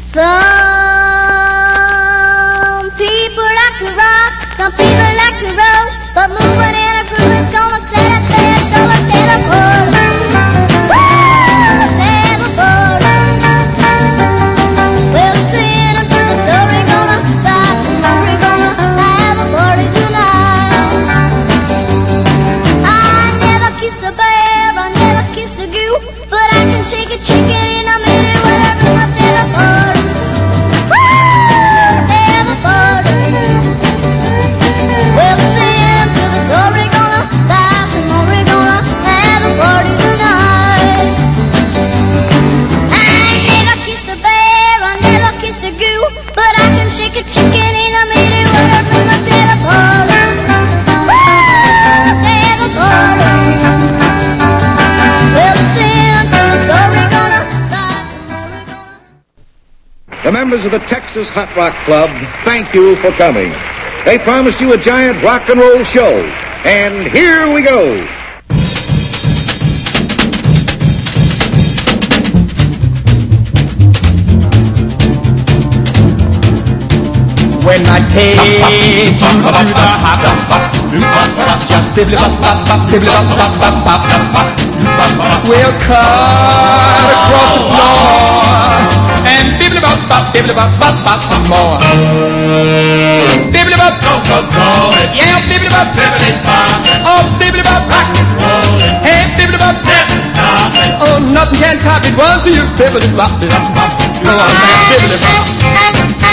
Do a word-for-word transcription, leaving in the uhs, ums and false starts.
Some people like to rock, some people like to roll, but moving in a groove is gonna set us there, gonna set us apart. Woo! Set us apart. Well, listen to the story, gonna rock, we're gonna have a party tonight. I never kissed a bear, I never kissed a goose, but I can shake a chicken in a minute when I bring myself apart. The members of the Texas Hot Rock Club thank you for coming. They promised you a giant rock and roll show, and here we go. When I take you to the hop, just bibbly bop bop bop, bibbly bop bop bop bop bop. We'll cut across the floor and bibbly bop bop, bibbly bop bop bop some more. Bibbly bop, go go go, yeah, bibbly bop, bibbly bop, oh bibbly bop, rock and roll, hey bibbly bop, never stop it. Oh nothing can top it once you bibbly bop, bibbly bop, go on, bibbly bop.